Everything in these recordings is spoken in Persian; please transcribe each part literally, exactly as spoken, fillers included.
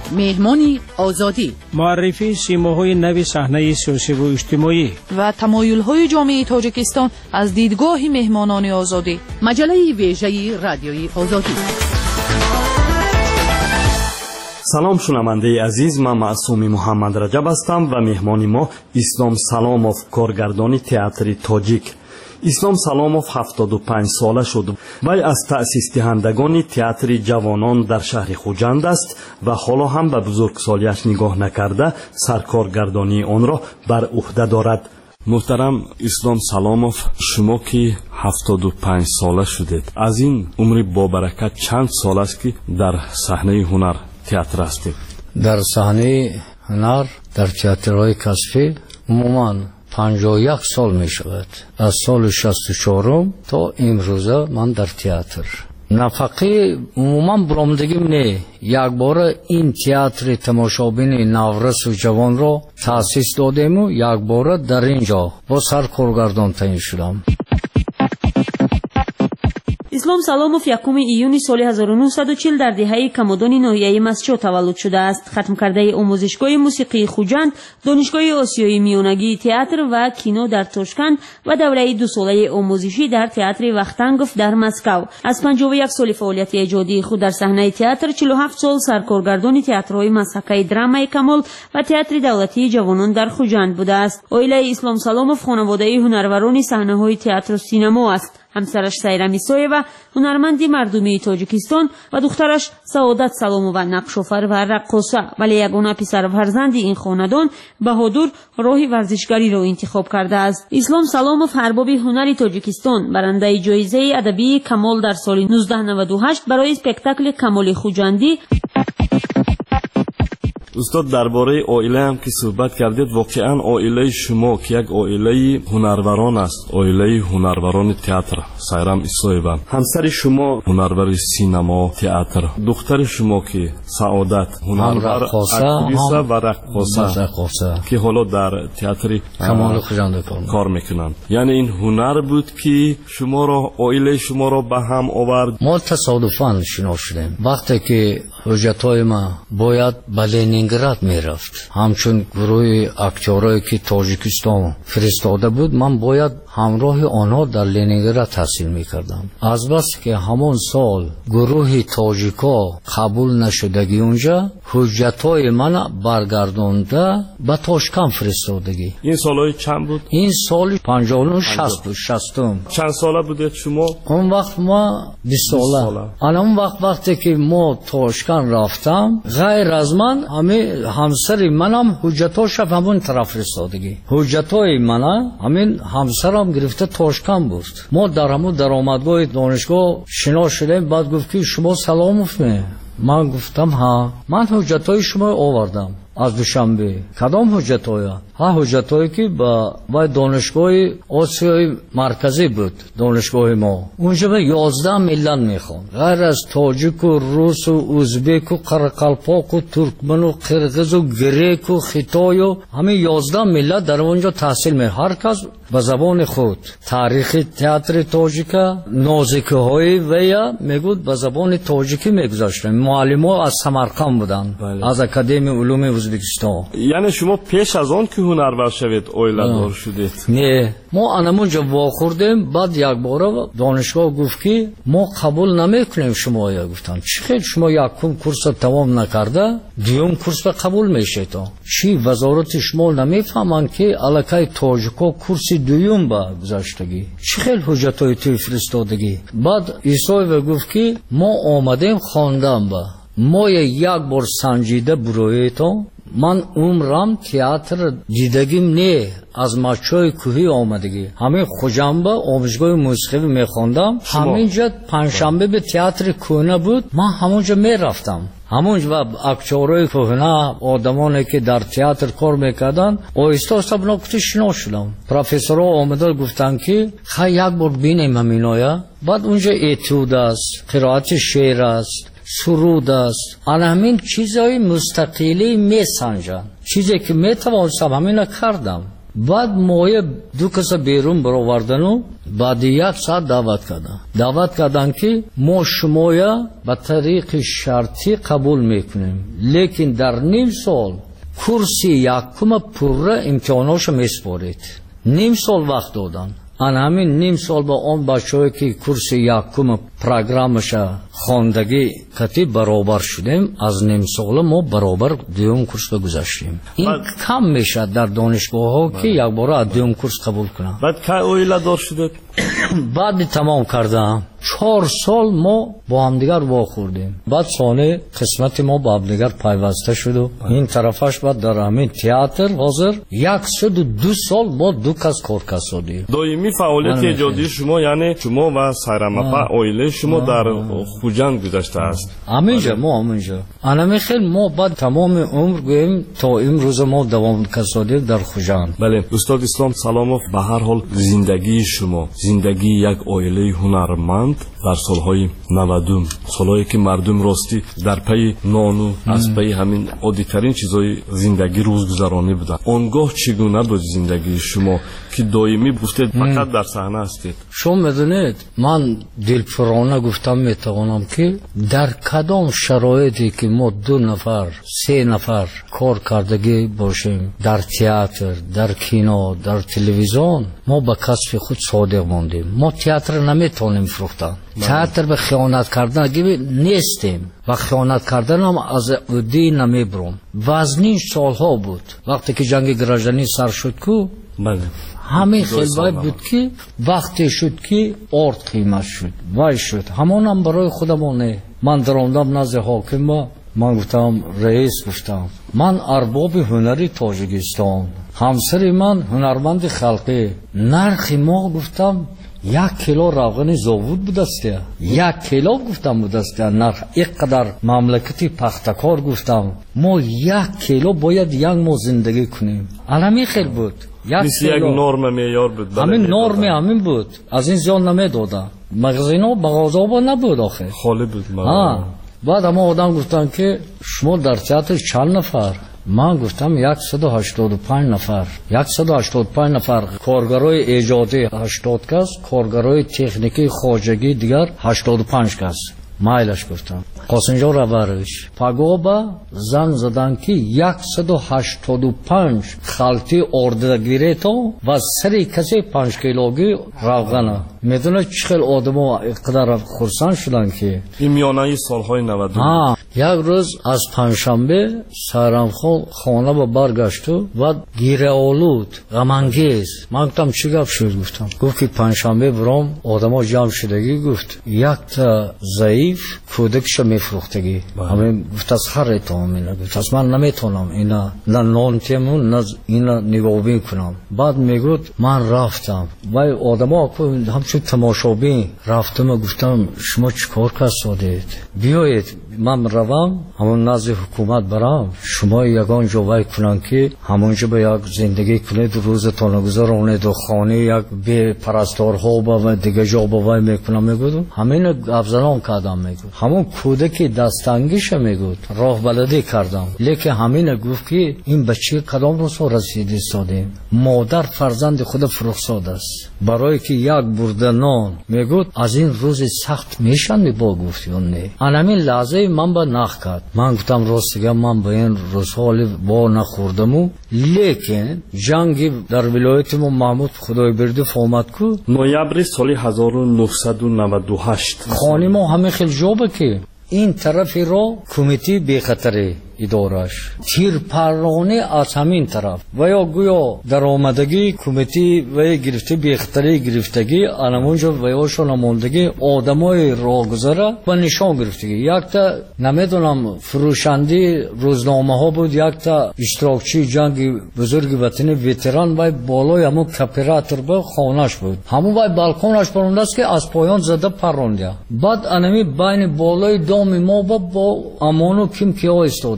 مهمانی آزادی، معرفی سیماهای نوی صحنه سیاسی و اجتماعی و تمایل‌های جامعه تاجیکستان از دیدگاه مهمانان آزادی. مجله ویژه رادیوی آزادی. سلام شنونده عزیز، من معصوم محمد رجب هستم و مهمان ما اسلام سلاموف، کارگردان تئاتر تاجیک. اسلام سلاموف هفتاد و پنج ساله شد. وی از تأسیس دهندگان تئاتر جوانان در شهر خوجند است و حالا هم به بزرگسالیش نگاه نکرده سرکارگردانی آن را بر عهده دارد. محترم اسلام سلاموف، شما که هفتاد و پنج ساله شدید، از این عمر با برکت چند سال است که در صحنه هنر تئاتر هستید؟ در صحنه هنر در تئاترهای کسبی عموما پنجاه و یک سال می شود. از سال شصت و چهار تا امروزه من در تئاتر. نفقه عموما برآمدگیم نه، یک بار این تئاتر تماشابین نورس و جوان را تأسیس دادیم و یک بار در اینجا با سرکارگردان تعیین شدم. اسلام سلاموف یکم ایون سال هزار و نهصد و چهل در دهه کمودان ناحیه مسجد تولد شده است. ختم کرده آموزشگاه موسیقی خوجند، دانشگاه آسیایی میانگی تئاتر و کینو در تاشکند و دوره دو ساله آموزشی در تئاتر وختنگوف در مسکو. از پنجاه و یک سال فعالیت ایجادی خود در صحنه تئاتر، چهل و هفت سال سرکارگردان تئاترهای مسحکه درامای کمال و تئاتر دولتی جوانان در خوجند بوده است. عائله اسلام سلاموف خانواده هنروران صحنه‌های تئاتر و سینما است. همسرش سیرا میسایوا هنرمندی مردمی تاجیکستان و دخترش سعادت سلامووا نقش‌آفر و رقاصه، ولی یگانه پسر و فرزند این خاندان بهادر راه ورزشگری را انتخاب کرده است. اسلام سلاموف ارباب هنر تاجیکستان، برنده جایزه ادبی کمال در سال نوزده نود و هشت برای اسپکتاکل کمال خوجندی. استاد، درباره عائله هم که صحبت کردید، واقعا عائله شما که یک عائله هنروران است، عائله هنروران تئاتر، سیرام ایسایوا، همسر شما هنرور سینما تئاتر، دختر شما که سعادت هنرور اکتریسه و رقاصه که حالا در تئاتر کمال خوجند کار میکنند. یعنی این هنر بود که شما را، عائله شما را به هم آورد. ما تصادفاً شناخته شدیم. وقتی که حجتای ما باید به لنینگراد میرفت، همچون گروه اکتورایی که تاجیکستان فرستاده بود، من باید همراه آنها در لنینگراد تحصیل میکردم. از بس که همون سال گروه تاجیکا قبول نشدگی اونجا، حجتای من برگردانده به تاشکند فرستادگی. این سالهای چند بود؟ این سال پنجاه و نه شصت شصتم. چند ساله بودید شما؟ اون وقت ما بیست ساله. انا اون وقت وقتی که ما تاشکند رفتم، غیر از من همه همسر منم حجتاش همون طرف فرستادگی. حجتای من همین همسرم گرفته تاشکند بود. ما در همون درآمدگاه دانشگاه شنا شدیم. بعد گفت که شما سلاموف می؟ من گفتم ها، من حجتای شما آوردم از دوشنبه. کدام حجتای؟ ها حجتایی که با با دانشگاه آسیای مرکزی بود، دانشگاه ما. اونجا به یازده ملت میخوان، غیر از تاجیک و روس و ازبک و قرقلپاک و ترکمن و قرقیز و گریک و خیتای و همه یازده ملت در اونجا تحصیل می. هر کس به زبان خود. تاریخ تئاتر تاجیکا نازکه های ویا میگود به زبان تاجیکی میگذاشتن. معلم‌ها از سمرقند بودن، بله. از اکادمی علوم ازبکستان. یعنی شما پیش از آن که هنرور شوید عائله دار شدید؟ نه، ما انمونجا واخوردیم. بعد یک بار دانشگاه گفت که ما قبول نمیکنیم شما. یا گفتم چی خیلی شما یکم کورس تمام نکرده دوم کورس به قبول میشید؟ چی وزارت شما نمیفهمن که الکای تاجیکا کورس دوم با گذاشتگی؟ چی خیلی حجتای توی فرستادگی؟ بعد ایسای گفت که ما آمدیم خواندن با ما یک بار سنجیده برایتون. من عمرم تئاتر دیدگیم نه، از مچای کوهی آمدگی. همین خوجنبه آموزشگاه موسیقی میخوندم. همینجا پنجشنبه به تئاتر کهنه بود، من همونجا میرفتم. همونجا اکتورای کهنه، آدمانی که در تئاتر کار میکردن، آهسته آهسته بناکتی شنا شدم. پروفسورها آمدن گفتن که خیلی یک بار بینیم همینایا. بعد اونجا اتود است، قرائت شعر است، سرود است. آن همین چیزای مستقلی می سنجن، چیزی که می توانستم همین کردم. بعد موی دو کس بیرون برآوردن و بعد یک ساعت دعوت کردن دعوت کردن که ما شمایا به طریق شرطی قبول میکنیم، لیکن در نیم سال کرسی یکم پره امتحاناش میسپارید. نیم سال وقت دادن. آن همین نیم سال با اون بچه‌ای که کورس یکم پروگرامش خواندگی کتی برابر شدیم، از نیم سال ما برابر دوم کورس گذاشتیم. این کم میشه در دانشگاه ها که یک بار از دوم کورس قبول کنم. بعد که اویلا دار شده بعد تمام کردم چهار سال ما با هم دیگر واخوردیم. بعد سانه قسمت ما با هم دیگر پیوسته شد و این طرفش بعد در همین تئاتر حاضر یکصد و دو سال ما دو کس کار کردیم. دائمی فعالیت ایجادی شما یعنی شما و سایرامپا اویله شما در خوجند گذشته است. همینجا ما همینجا. انا خیلی ما بعد تمام عمر گویم تا امروز ما دوام کردیم در خوجند. بله استاد اسلام سلاموف، به هر حال زندگی شما زندگی یک اویله هنرمند در سالهای نودم، سالهایی که مردم راستی در پی نانو از پی همین عادی‌ترین چیزای زندگی روزگذرانی بودن. آنگاه چگونه بود زندگی شما که دائمی گفتید فقط در صحنه هستید؟ شما میدونید من دلپرانه گفتم میتوانم که در کدام شرایطی که ما دو نفر سه نفر کار کردگی باشیم در تئاتر، در کینو، در تلویزیون، ما به کسب خود صادق ماندیم. ما تئاتر نمیتونیم فروختن. تئاتر به خیانت کردن گیبی نیستیم و خیانت کردن هم از عدی نمیبرم. وزنین سالها بود وقتی که جنگ گراژانی سر شد کو بله همین خیلی بود که وقتی شد که ارد قیمت شد وای شد همون هم برای خودمونه. من دراندم نزد حاکم با من گفتم رئیس گفتم من ارباب هنری تاجیکستان، همسر من هنرمند خلقی، نرخ ما گفتم یک کیلو روغن زاوود بود است، یک کیلو گفتم بود است نرخ. اینقدر مملکتی پختکار گفتم ما یک کیلو باید یک ماه زندگی کنیم. الان خیلی بود یک کیلو نرم معیار بود. همین نرم همین بود، از این زیاد نمیدادن. مغازینا مغازه نبود آخه خالی بود. ها بعد اما آدم گفتن که شما در تئاتر چند نفر؟ من گفتم صد و هشتاد و پنج نفر. صد و هشتاد و پنج نفر کارگرای ایجادی هشتاد کس، کارگرای تکنیکی خواجگی دیگر هشتاد و پنج کس. مایلش گفتم قاسنجا ربرش پاگوبا زنگ زدن که صد و هشتاد و پنج خالتی اردگیره تو و سری کسی پنج کیلوگی روغنه. میدونه چخیل آدم ها اقدر خورسان شدن که این میانه سالهای نود. ها یک روز از پنجشنبه سایرامپا خانه با برگشت و گیره آلود غمانگیز. من گفتم چی گپ شد؟ گفتم گفت که پنجشنبه برام آدم ها جمع شدگی. گفت یک تا ضعیف کودکش میفروختگی. همین گفت از هر ایتام اینا. گفت از من نمیتونم اینا نه نان تیمون نه اینا نگاه کنم. بعد میگفت من رفتم و آدم ها همچون تماشابین رفتم و گفتم شما چیکار کردید؟ بیایید من روم همون نزد حکومت برام، شما یگان جوای کنن که همونجا به یک زندگی کنید، روزتان گذرانید و خانه یک به پرستارها و دیگه جا باوای میکنم. میگودم همین افزران کردم. میگود همون کودک دستانگیش میگود راه بلدی کردم. لیکن همین گفت که این بچه کدام روز رسید ایستادیم، مادر فرزند خود فرخزاد است برای که یک برده نان. میگود از این روز سخت میشن با گفت یا نه. همین لحظه من با نخ کرد. من گفتم راستگه من به این روزها با نخوردم و لیکن جنگی در ولایت ما محمود خدای برده فامد کو نویبر سال هزار و نهصد و نود و هشت خانی ما همه خیلی جوبه که این طرفی رو کمیتی بی خطره ادارش تیر پرانه از همین طرف و یا گویا در آمدگی کمیتی و گرفته بی خطره گرفتگی انمونجا و یا شنماندگی آدمای راه گذره و نشان گرفتگی. یک تا نمیدونم فروشندی روزنامه ها بود، یک تا اشتراکچی جنگ بزرگ وطن ویتران و بالای همون کپیراتر به خانش بود، همون و بالکونش پرونده است که از پایان زده پرونده. بعد انمی بین بالای دام ما با, با امانو کم کیا استاده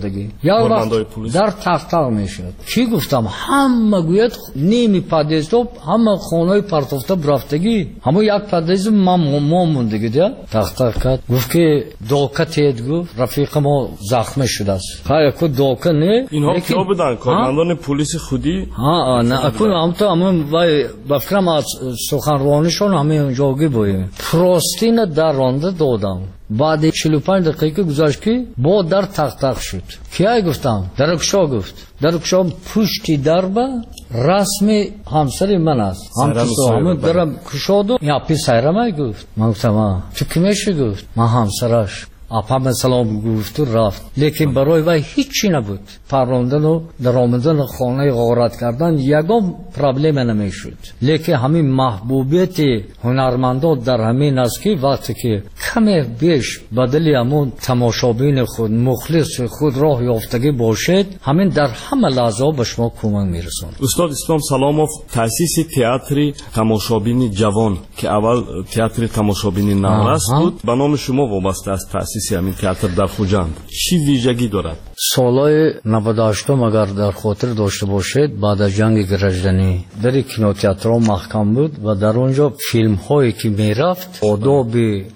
رفتگی. یا وقت در تختق میشد. کی گفتم همه گوید نیمی پادیزو همه خونای پرتوفته برفتگی. همه یک پادیز ما ما موندگی ده. تختق کرد. گفت که دوکه تید گفت رفیق ما زخم شده است. های کو دوکه نه. اینها کیا بودن؟ کارمندان پلیس خودی؟ ها نه اکنون هم تو همون وای بفکرم از سخنرانیشون همه اونجاگی بودیم. پروستین در رانده دادم. بعد چهل و پنج دقیقه گذشت که با در تق تق شد. کیای گفتم؟ درکشا گفت. درکشا پشتی در با رسم همسر من است. همسر همه درم کشاد و یا پی سیرمه گفت. من گفتم تو کمیشی گفت؟ من همسرش. اپا سلام گفت و رفت. لیکن برای وای هیچی نبود. پروندن و در آمدن خانه غارت کردن یگام پرابلم نمیشد. لیکن همین محبوبیت هنرمندان در همین است که وقتی که کمی بیش بدلی همون تماشابین خود مخلص خود راه یافتگی باشد همین در همه لحظه به شما کمک میرسند. استاد اسلام سلاموف تأسیس تئاتر تماشابین جوان که اول تئاتر تماشابین نورس بود به نام شما وابسته است. تأسیس همین تئاتر در خوجند چی ویژگی دارد؟ سالهای نود و هشت اگر در خاطر داشته باشید بعد از جنگ گرجدنی در کینوتئاتر محکم بود و در اونجا فیلم هایی که میرفت آداب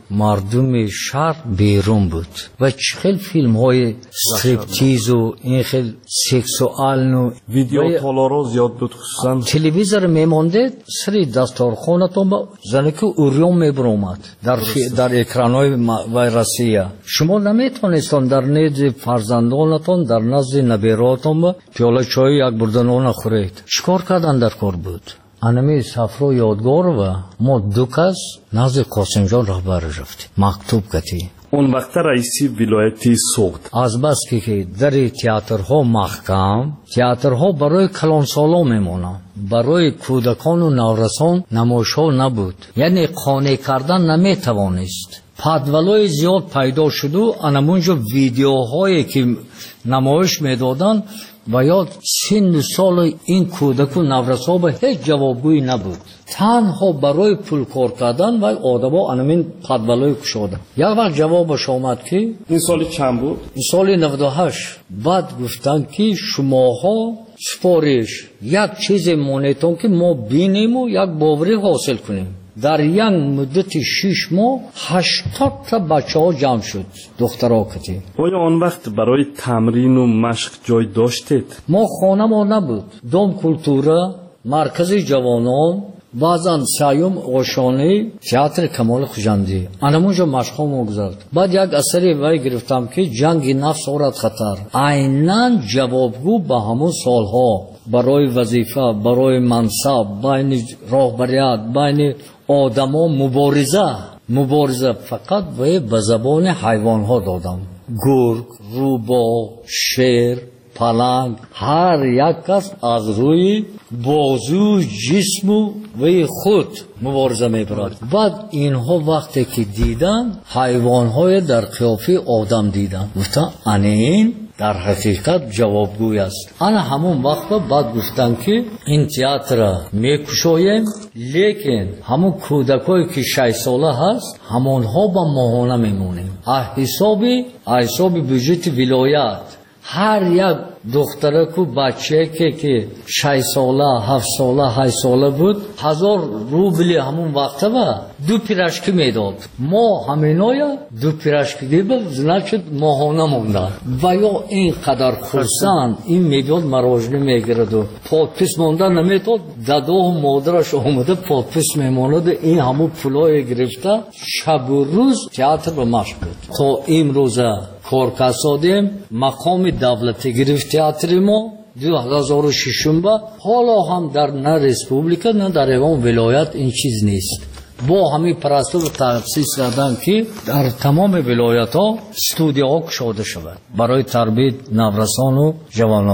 مردم شهر بیرون بود و چه فیلم های استریپتیز و این خیلی سکسوال و ویدیو تالارا زیاد بود. خصوصا تلویزیون میمانده سری دستارخانتون با زنی که اوریون میبرومد در در اکرانهای ویروسیه شما نمیتونستان در نزد فرزندانتون در نزد نبیراتون با پیاله چای یک بردن نخورید. چیکار کردن در کار بود؟ انمی سفر یادگار و ما دو کس نزد قاسم جان رهبر رفتیم مکتوب کردیم. اون وقت رئیسی ولایتی سوخت. از بس که در تئاترها محکم تئاترها برای کلانسالا میمونن برای کودکان و نورسان نمایش‌ها نبود یعنی قانع کردن نمیتوانست. پادولای زیاد پیدا شد و انمونجا ویدیوهایی که نمایش میدادن و یا سن سال این کودک و نورسا به هیچ جوابگویی نبود. تنها برای پول کار کردن و آدما انمین پادولای کشادن. یک وقت جوابش آمد که این سال چند بود؟ این سال نود و هشت. بعد گفتن که شماها سپارش یک چیز مونیتون که ما بینیم و یک باوری حاصل کنیم. در یک مدت شش ماه هشتاد تا بچه ها جمع شد دخترها کتی. آیا آن وقت برای تمرین و مشق جای داشتید؟ ما خانه ما نبود. دوم کلتورا مرکز جوانان بعضا سیوم آشانه تئاتر کمال خوجندی انمونجا مشقا ما گذارد. بعد یک اثری وای گرفتم که جنگ نفس آورد خطر عیناً جوابگو به همون سالها برای وظیفه برای منصب بین راهبریت بین آدما مبارزه مبارزه فقط به زبان حیوان ها دادم. گرگ، روباه، شیر، پلنگ هر یک کس از روی بازو جسم و خود مبارزه میبرد. بعد اینها وقتی که دیدن حیوان های در قیافه آدم دیدن گفتن این در حقیقت جوابگوی است. انا همون وقت بعد گفتن که این تئاتر میکشویم لیکن همون کودکایی که شش ساله هست همونها با ماهانه میمونیم. حسابی حسابی بودجت ولایت هر یک دختره کو بچه که که شش ساله هفت ساله هشت ساله بود هزار روبلی همون وقته با دو پیرشکی میداد. ما همینایا دو پیرشکی دیبه نشد ماهانه موندن و یا اینقدر خرسند این میداد مراجعه میگرد و پادپس موندن نمیداد. داده و مادرش آمده پادپس میماند این همون پولای گرفته شب و روز تئاتر به مشق بود. تا امروزه کار کسادیم مقام دولتی گرفت تئاتر ما دو هزار و شش با حالا هم در نه ریسپوبلیکا نه در ایوان ولایت این چیز نیست. با همین پرستو و تأسیس کردن که در تمام ولایت ها استودیوها کشاده شود برای تربیت نورسان و جوانان.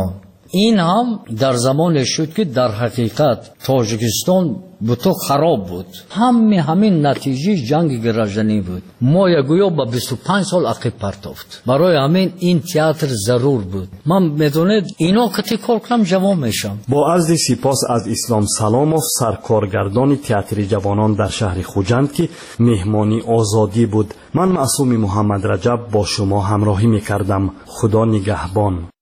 این هم در زمان شد که در حقیقت تاجیکستان بوده خراب بود. همین همین نتیجه جنگ گرجنی بود. ما یگویا با بیست و پنج سال عقب پرتافت. برای همین این تئاتر ضرور بود. من میدونید اینا که تکرار کنم جوان میشم. با عرض سپاس از اسلام سلاموف، سرکارگردان تئاتر جوانان در شهر خوجند که مهمانی آزادی بود. من معصوم محمد رجب با شما همراهی میکردم. خدا نگهبان.